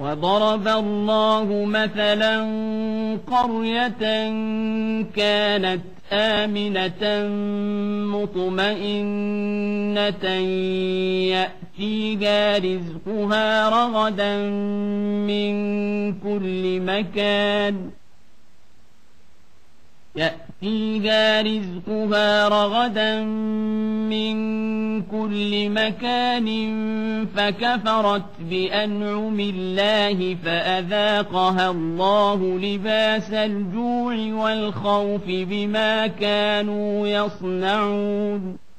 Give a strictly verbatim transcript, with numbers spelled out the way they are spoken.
وضرب الله مثلا قرية كانت آمنة مطمئنة يأتيها رزقها رغدا من كل مكان يأتيها رزقها رغدا من كل مكان فكفرت بأنعم الله فأذاقها الله لباس الجوع والخوف بما كانوا يصنعون